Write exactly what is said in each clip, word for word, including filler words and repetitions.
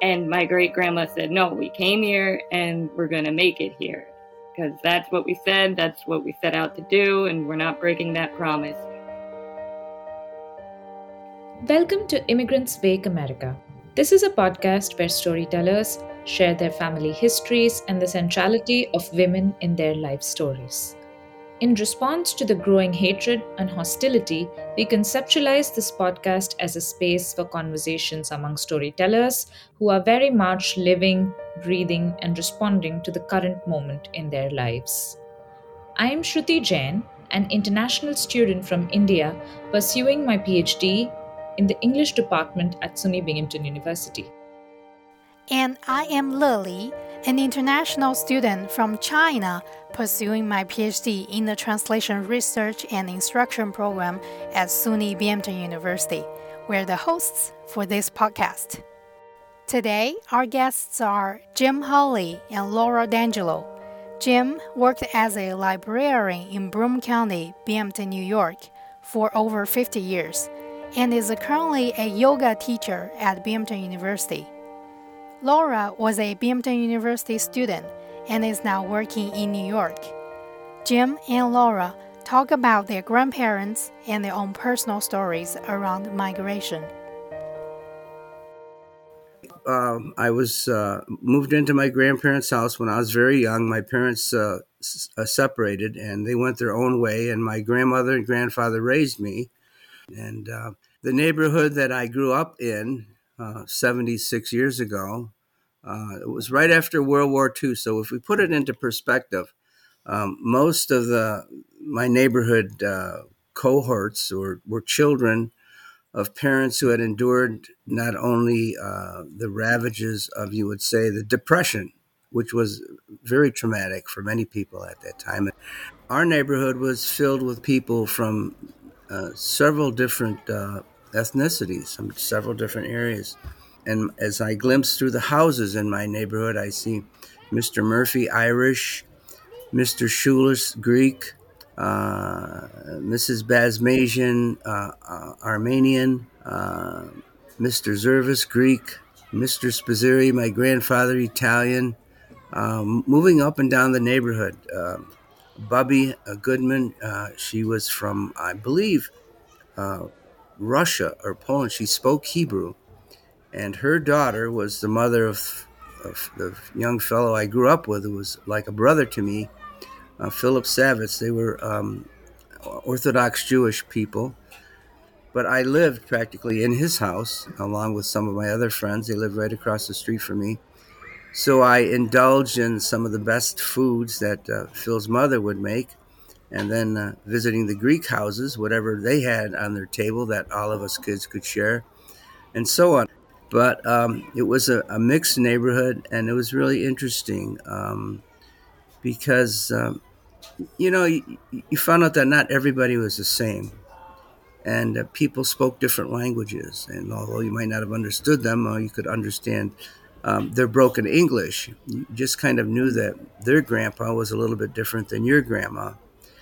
And my great grandma said, no, we came here and we're going to make it here. Because that's what we said, that's what we set out to do, and we're not breaking that promise. Welcome to Immigrants Wake America. This is a podcast where storytellers share their family histories and the centrality of women in their life stories. In response to the growing hatred and hostility, we conceptualize this podcast as a space for conversations among storytellers who are very much living, breathing, and responding to the current moment in their lives. I am Shruti Jain, an international student from India pursuing my PhD in the English department at SUNY Binghamton University. And I am Lily, an international student from China pursuing my PhD in the Translation Research and Instruction program at SUNY Binghamton University. We're the hosts for this podcast. Today, our guests are Jim Hawley and Laura D'Angelo. Jim worked as a librarian in Broome County, Binghamton, New York, for over fifty years, and is currently a yoga teacher at Binghamton University. Laura was a Binghamton University student and is now working in New York. Jim and Laura talk about their grandparents and their own personal stories around migration. Uh, I was uh, moved into my grandparents' house when I was very young. My parents uh, s- uh, separated, and they went their own way, and my grandmother and grandfather raised me. And uh, the neighborhood that I grew up in uh, seventy-six years ago, uh, it was right after World War Two. So if we put it into perspective, um, most of the my neighborhood uh, cohorts were, were children of parents who had endured not only uh, the ravages of, you would say, the Depression, which was very traumatic for many people at that time. Our neighborhood was filled with people from uh, several different uh, ethnicities, from several different areas. And as I glimpse through the houses in my neighborhood, I see Mister Murphy, Irish, Mister Schuler's Greek, uh, Missus Basmajian, uh, uh, Armenian, uh, Mister Zervis, Greek, Mister Spazzeri, my grandfather, Italian, um, moving up and down the neighborhood. Uh, Bubby uh, Goodman, uh, she was from, I believe, uh, Russia or Poland. She spoke Hebrew, and her daughter was the mother of, of the young fellow I grew up with, who was like a brother to me, uh, Philip Savitz. They were um, Orthodox Jewish people, but I lived practically in his house along with some of my other friends. They lived right across the street from me. So I indulged in some of the best foods that uh, Phil's mother would make, and then uh, visiting the Greek houses, whatever they had on their table that all of us kids could share, and so on. But um, it was a, a mixed neighborhood, and it was really interesting um, because, um, you know, you, you found out that not everybody was the same. And uh, people spoke different languages. And although you might not have understood them, uh, you could understand um, their broken English. You just kind of knew that their grandpa was a little bit different than your grandma.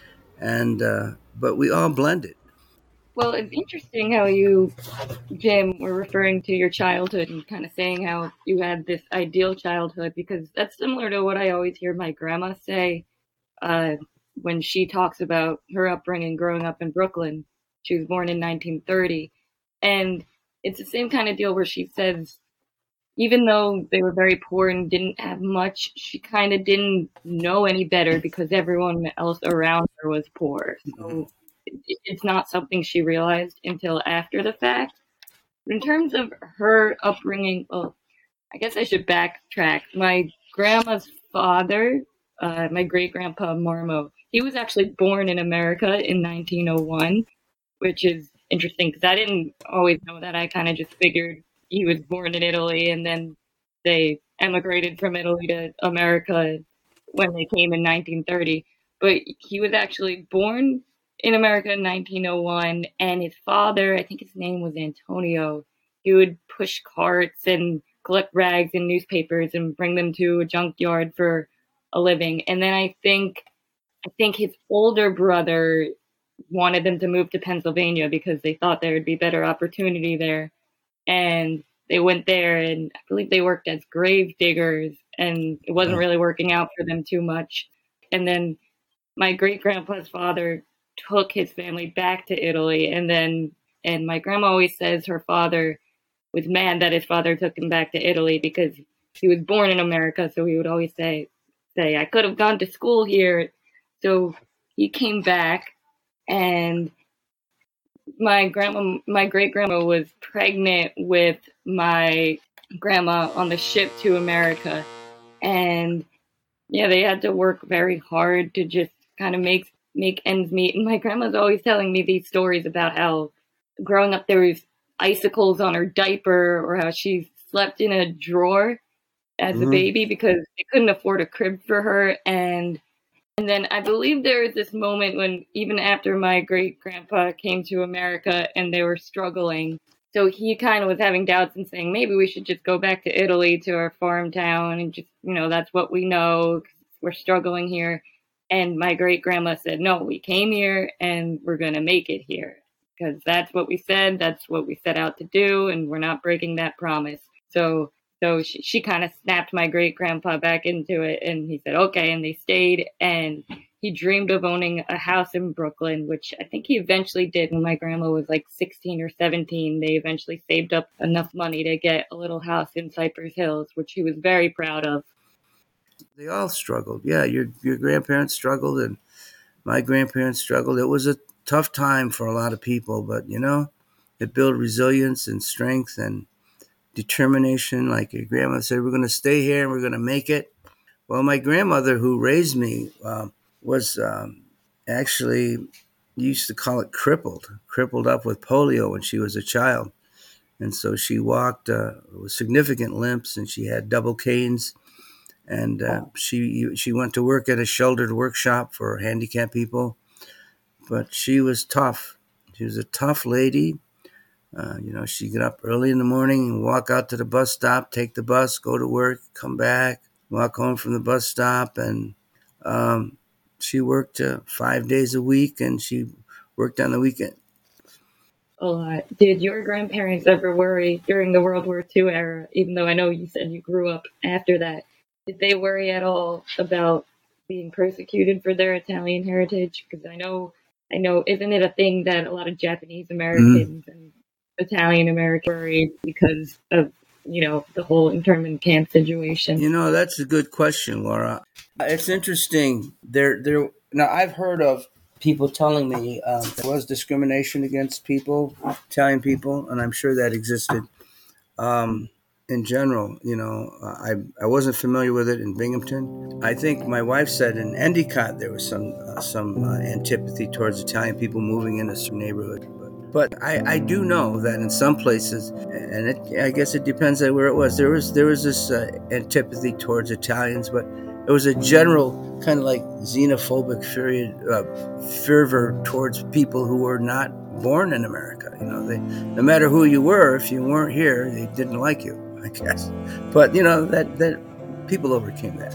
And uh, but we all blended. Well, it's interesting how you, Jim, were referring to your childhood and kind of saying how you had this ideal childhood, because that's similar to what I always hear my grandma say uh, when she talks about her upbringing growing up in Brooklyn. She was born in nineteen thirty. And it's the same kind of deal where she says, even though they were very poor and didn't have much, she kind of didn't know any better because everyone else around her was poor. So Mhm. it- it's not something she realized until after the fact. But in terms of her upbringing, well, I guess I should backtrack. My grandma's father, uh, my great grandpa Marmo, he was actually born in America in nineteen oh one, which is interesting because I didn't always know that. I kind of just figured he was born in Italy and then they emigrated from Italy to America when they came in nineteen thirty. But he was actually born in America in nineteen oh one, and his father, I think his name was Antonio, he would push carts and collect rags and newspapers and bring them to a junkyard for a living. And then I think I think his older brother wanted them to move to Pennsylvania because they thought there would be better opportunity there. And they went there, and I believe they worked as grave diggers, and it wasn't Oh. really working out for them too much. And then my great grandpa's father took his family back to Italy, and then and my grandma always says her father was mad that his father took him back to Italy because he was born in America, so he would always say say I could have gone to school here. So he came back, and my grandma, my great grandma was pregnant with my grandma on the ship to America, and yeah, they had to work very hard to just kind of make make ends meet. And my grandma's always telling me these stories about how growing up there was icicles on her diaper, or how she slept in a drawer as a Mhm. baby because they couldn't afford a crib for her. And and then I believe there was this moment when, even after my great grandpa came to America and they were struggling, so he kind of was having doubts and saying, maybe we should just go back to Italy, to our farm town, and just, you know, that's what we know. 'Cause we're struggling here. And my great grandma said, no, we came here and we're going to make it here because that's what we said. That's what we set out to do. And we're not breaking that promise. So so she, she kind of snapped my great grandpa back into it, and he said, okay. And they stayed, and he dreamed of owning a house in Brooklyn, which I think he eventually did when my grandma was like sixteen or seventeen. They eventually saved up enough money to get a little house in Cypress Hills, which he was very proud of. They all struggled. Yeah, your your grandparents struggled, and my grandparents struggled. It was a tough time for a lot of people, but you know, it built resilience and strength and determination. Like your grandmother said, we're going to stay here and we're going to make it. Well, my grandmother, who raised me, um, was um, actually, used to call it crippled, crippled up with polio when she was a child. And so she walked uh, with significant limps, and she had double canes. And uh, she she went to work at a sheltered workshop for handicapped people. But she was tough. She was a tough lady. Uh, you know, she'd get up early in the morning and walk out to the bus stop, take the bus, go to work, come back, walk home from the bus stop. And um, she worked uh, five days a week, and she worked on the weekend. A lot. Did your grandparents ever worry during the World War Two era, even though I know you said you grew up after that? Did they worry at all about being persecuted for their Italian heritage? Because I know, I know, isn't it a thing that a lot of Japanese Americans mm. and Italian Americans worry because of, you know, the whole internment camp situation? You know, that's a good question, Laura. It's interesting. There, there. Now, I've heard of people telling me um, there was discrimination against people, Italian people, and I'm sure that existed. Um, in general, you know, I I wasn't familiar with it in Binghamton. I think my wife said in Endicott there was some uh, some uh, antipathy towards Italian people moving into some neighborhood. But, but I, I do know that in some places, and it, I guess it depends on where it was, there was there was this uh, antipathy towards Italians, but it was a general kind of like xenophobic period, uh, fervor towards people who were not born in America. You know, they, no matter who you were, if you weren't here, they didn't like you, I guess. But you know that that people overcame that.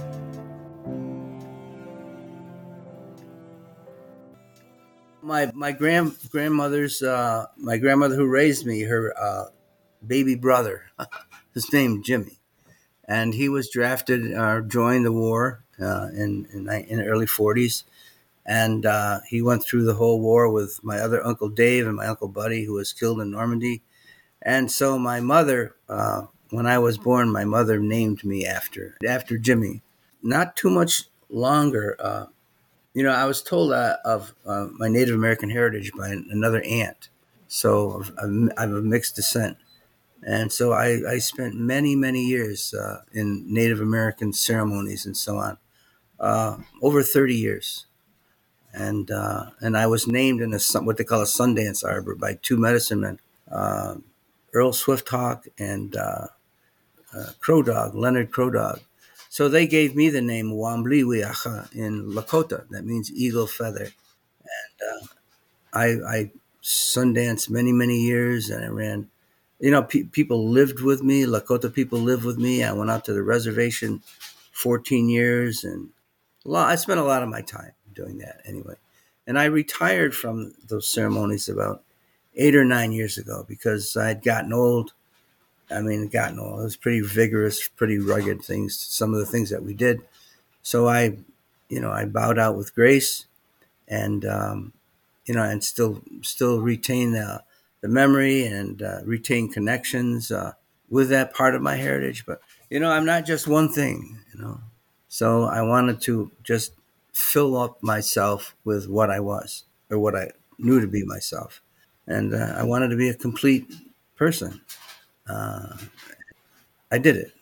My my grand grandmother's uh, my grandmother who raised me, her uh, baby brother, his name Jimmy, and he was drafted or uh, joined the war uh, in, in in the early forties. And uh, he went through the whole war with my other Uncle Dave and my Uncle Buddy, who was killed in Normandy. And so my mother, uh, when I was born, my mother named me after after Jimmy. Not too much longer. Uh, you know, I was told uh, of uh, my Native American heritage by another aunt. So I'm, I'm of mixed descent. And so I, I spent many, many years uh, in Native American ceremonies and so on, uh, over thirty years. And uh, and I was named in a what they call a Sundance Arbor by two medicine men, uh, Earl Swifthawk and uh, uh, Crow Dog, Leonard Crow Dog. So they gave me the name Wambliwiacha in Lakota. That means eagle feather. And uh, I, I Sundance many, many years, and I ran. You know, pe- people lived with me. Lakota people lived with me. I went out to the reservation fourteen years, and a lot, I spent a lot of my time doing that anyway. And I retired from those ceremonies about eight or nine years ago because I had gotten old. I mean, God, no, it was pretty vigorous, pretty rugged things, some of the things that we did. So I, you know, I bowed out with grace and, um, you know, and still, still retain the, the memory and uh, retain connections uh, with that part of my heritage. But, you know, I'm not just one thing, you know. So I wanted to just fill up myself with what I was or what I knew to be myself. And uh, I wanted to be a complete person. Uh, I did it.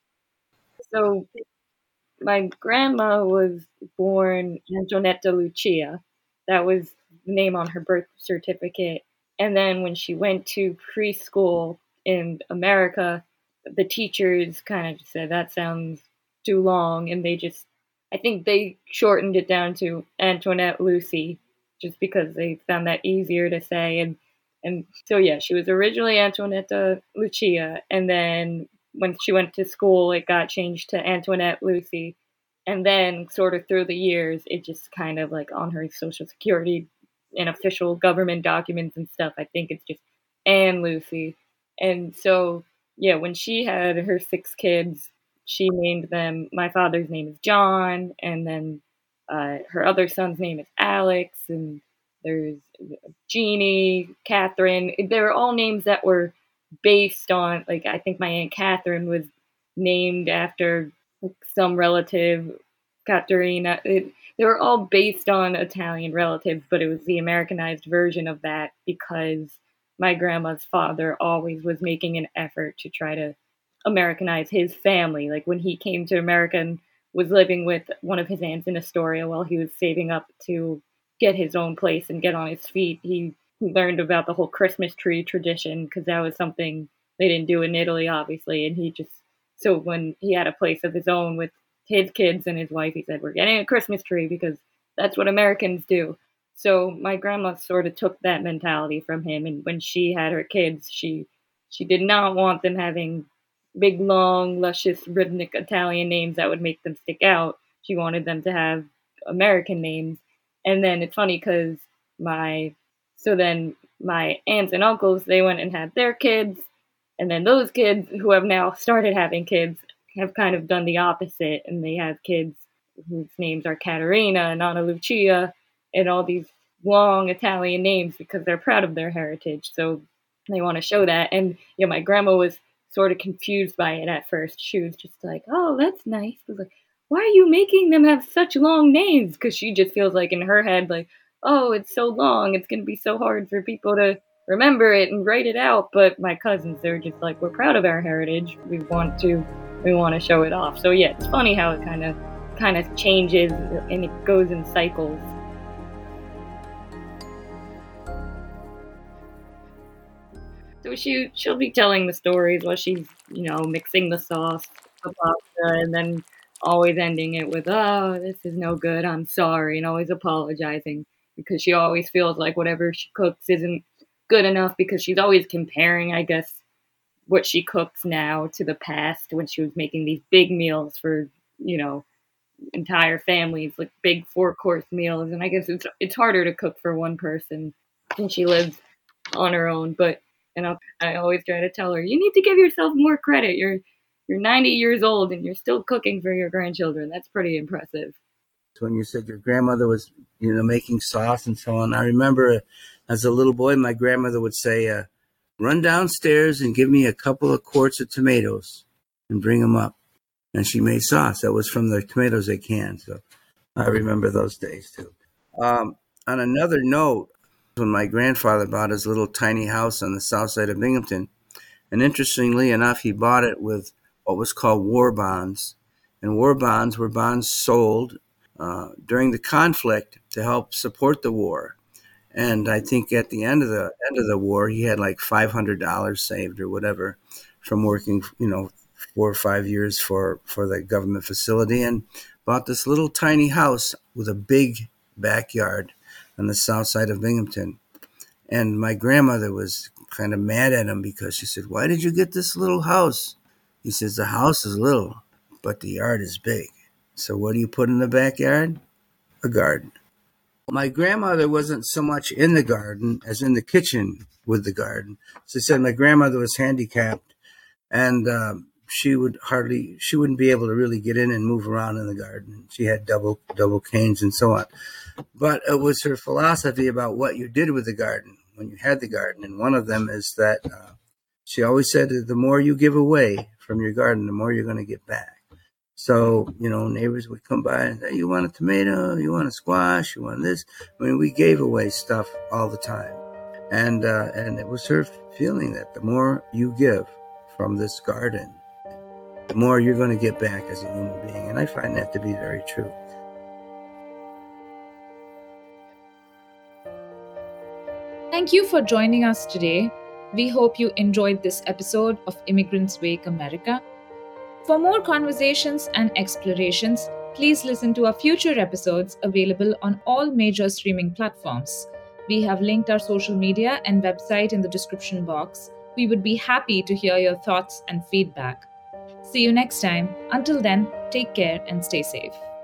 So my grandma was born Antonetta Lucia. That was the name on her birth certificate. And then when she went to preschool in America, the teachers kind of just said, that sounds too long. And they just, I think they shortened it down to Antoinette Lucy just because they found that easier to say. And, and so, yeah, she was originally Antoinetta Lucia. And then when she went to school, it got changed to Antoinette Lucy. And then, sort of through the years, it just kind of like on her social security and official government documents and stuff, I think it's just Anne Lucy. And so, yeah, when she had her six kids, she named them. My father's name is John, and then uh, her other son's name is Alex, and there's Jeannie, Catherine. They were all names that were based on, like, I think my Aunt Catherine was named after like, some relative, Caterina. It, they were all based on Italian relatives, but it was the Americanized version of that because my grandma's father always was making an effort to try to Americanize his family. Like when he came to America and was living with one of his aunts in Astoria while he was saving up to get his own place and get on his feet, he learned about the whole Christmas tree tradition because that was something they didn't do in Italy, obviously. And he just, so when he had a place of his own with his kids and his wife, he said, we're getting a Christmas tree because that's what Americans do. So my grandma sort of took that mentality from him. And when she had her kids, she she did not want them having big, long, luscious, rhythmic Italian names that would make them stick out. She wanted them to have American names. And then it's funny because my, so then my aunts and uncles, they went and had their kids. And then those kids who have now started having kids have kind of done the opposite. And they have kids whose names are Caterina and Anna Lucia and all these long Italian names because they're proud of their heritage. So they want to show that. And, you know, my grandma was sort of confused by it at first. She was just like, oh, that's nice. I was like, why are you making them have such long names? Because she just feels like in her head, like, oh, it's so long. It's going to be so hard for people to remember it and write it out. But my cousins, they're just like, we're proud of our heritage. We want to, we want to show it off. So yeah, it's funny how it kind of, kind of changes and it goes in cycles. So she she'll be telling the stories while she's, you know, mixing the sauce, the pasta, and then always ending it with, "Oh, this is no good. I'm sorry," and always apologizing because she always feels like whatever she cooks isn't good enough because she's always comparing, I guess, what she cooks now to the past when she was making these big meals for, you know, entire families, like big four course meals. And I guess it's it's harder to cook for one person and she lives on her own. But and I, I always try to tell her, you need to give yourself more credit. You're you're ninety years old and you're still cooking for your grandchildren. That's pretty impressive. When you said your grandmother was, you know, making sauce and so on, I remember uh, as a little boy, my grandmother would say, uh, run downstairs and give me a couple of quarts of tomatoes and bring them up. And she made sauce. That was from the tomatoes they canned. So I remember those days too. Um, on another note, when my grandfather bought his little tiny house on the south side of Binghamton, and interestingly enough, he bought it with what was called war bonds. And war bonds were bonds sold uh, during the conflict to help support the war. And I think at the end of the end of the war, he had like five hundred dollars saved or whatever from working, you know, four or five years for, for the government facility, and bought this little tiny house with a big backyard on the south side of Binghamton. And my grandmother was kind of mad at him because she said, why did you get this little house? He says, the house is little, but the yard is big. So what do you put in the backyard? A garden. My grandmother wasn't so much in the garden as in the kitchen with the garden. So she said my grandmother was handicapped And um, she would hardly, she wouldn't be able to really get in and move around in the garden. She had double, double canes and so on. But it was her philosophy about what you did with the garden when you had the garden. And one of them is that uh, she always said that the more you give away from your garden, the more you're going to get back. So, you know, neighbors would come by and say, you want a tomato, you want a squash, you want this. I mean, we gave away stuff all the time. And uh, and it was her feeling that the more you give from this garden, the more you're going to get back as a human being. And I find that to be very true. Thank you for joining us today. We hope you enjoyed this episode of Immigrants Wake America. For more conversations and explorations, please listen to our future episodes available on all major streaming platforms. We have linked our social media and website in the description box. We would be happy to hear your thoughts and feedback. See you next time. Until then, take care and stay safe.